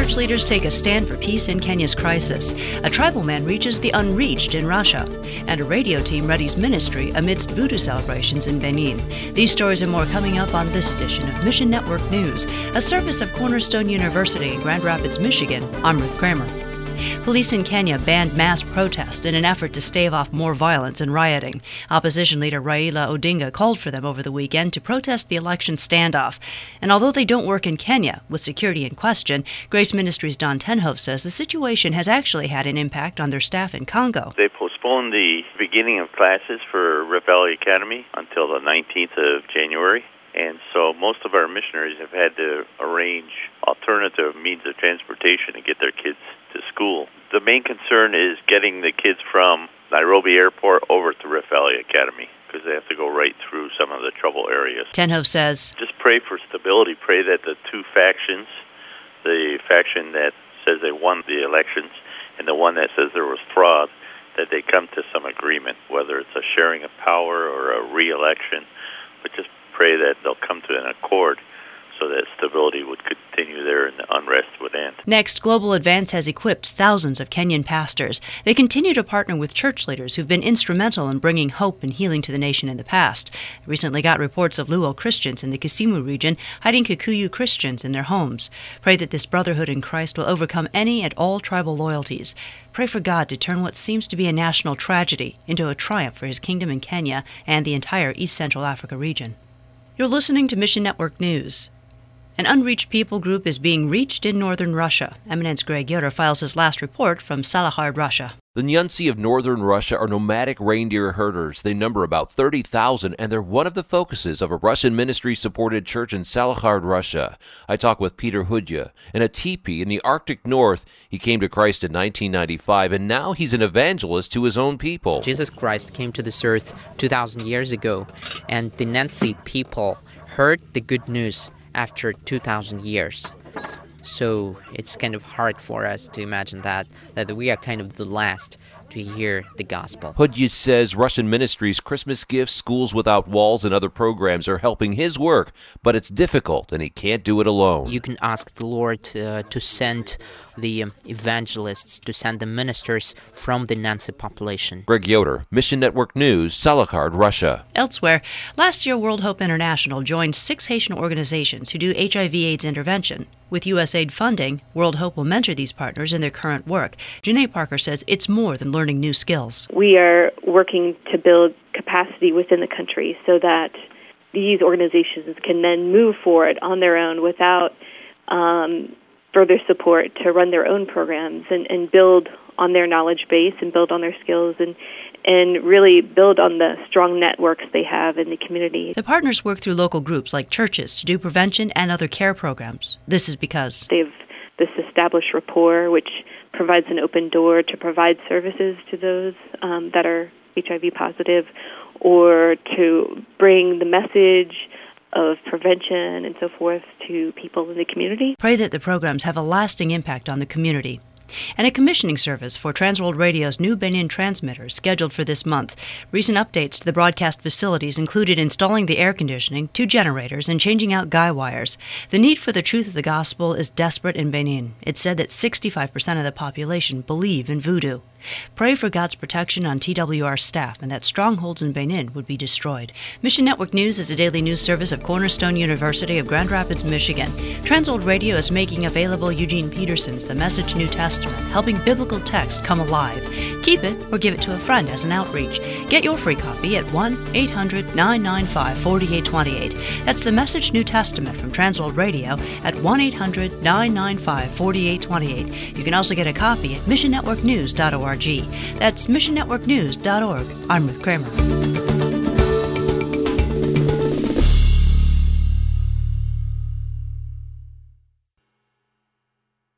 church leaders take a stand for peace in Kenya's crisis. A tribal man reaches the unreached in Russia. And a radio team readies ministry amidst voodoo celebrations in Benin. These stories and more coming up on this edition of Mission Network News, a service of Cornerstone University in Grand Rapids, Michigan. I'm Ruth Kramer. Police in Kenya banned mass protests in an effort to stave off more violence and rioting. Opposition leader Raila Odinga called for them over the weekend to protest the election standoff. And although they don't work in Kenya, with security in question, Grace Ministries' Don Tenhoff says the situation has actually had an impact on their staff in Congo. They postponed the beginning of classes for Rift Valley Academy until the 19th of January. And so most of our missionaries have had to arrange alternative means of transportation to get their kids to school. The main concern is getting the kids from Nairobi Airport over to Rift Valley Academy, because they have to go right through some of the trouble areas. Tenhoff says, just pray for stability. Pray that the two factions, the faction that says they won the elections and the one that says there was fraud, that they come to some agreement, whether it's a sharing of power or a re-election. But just pray that they'll come to an accord so that stability would continue there and the unrest would end. Next, Global Advance has equipped thousands of Kenyan pastors. They continue to partner with church leaders who've been instrumental in bringing hope and healing to the nation in the past. I recently got reports of Luo Christians in the Kisumu region hiding Kikuyu Christians in their homes. Pray that this brotherhood in Christ will overcome any and all tribal loyalties. Pray for God to turn what seems to be a national tragedy into a triumph for His kingdom in Kenya and the entire East Central Africa region. You're listening to Mission Network News. An unreached people group is being reached in northern Russia. Eminence Greg Yoder files his last report from Salahard, Russia. The Nunsi of northern Russia are nomadic reindeer herders. They number about 30,000, and they're one of the focuses of a Russian ministry-supported church in Salahard, Russia. I talked with Peter Hudya. In a teepee in the Arctic North, he came to Christ in 1995, and now he's an evangelist to his own people. Jesus Christ came to this earth 2,000 years ago, and the Nunsi people heard the good news after 2,000 years. So it's kind of hard for us to imagine that we are kind of the last to hear the gospel. Hudya says Russian ministries, Christmas gifts, Schools Without Walls, and other programs are helping his work, but it's difficult and he can't do it alone. You can ask the Lord to send the evangelists, to send the ministers from the Nunsi population. Greg Yoder, Mission Network News, Salahard, Russia. Elsewhere, last year World Hope International joined 6 Haitian organizations who do HIV/AIDS intervention. With USAID funding, World Hope will mentor these partners in their current work. Janae Parker says it's more than learning new skills. We are working to build capacity within the country so that these organizations can then move forward on their own without further support to run their own programs and build on their knowledge base and build on their skills and really build on the strong networks they have in the community. The partners work through local groups like churches to do prevention and other care programs. This is because they have this established rapport, which provides an open door to provide services to those that are HIV positive, or to bring the message of prevention and so forth to people in the community. Pray that the programs have a lasting impact on the community. And a commissioning service for Transworld Radio's new Benin transmitters scheduled for this month. Recent updates to the broadcast facilities included installing the air conditioning, 2 generators, and changing out guy wires. The need for the truth of the gospel is desperate in Benin. It's said that 65% of the population believe in voodoo. Pray for God's protection on TWR staff and that strongholds in Benin would be destroyed. Mission Network News is a daily news service of Cornerstone University of Grand Rapids, Michigan. Transworld Radio is making available Eugene Peterson's The Message New Testament, helping biblical text come alive. Keep it or give it to a friend as an outreach. Get your free copy at 1-800-995-4828. That's The Message New Testament from Transworld Radio at 1-800-995-4828. You can also get a copy at missionnetworknews.org. That's missionnetworknews.org. I'm Ruth Kramer.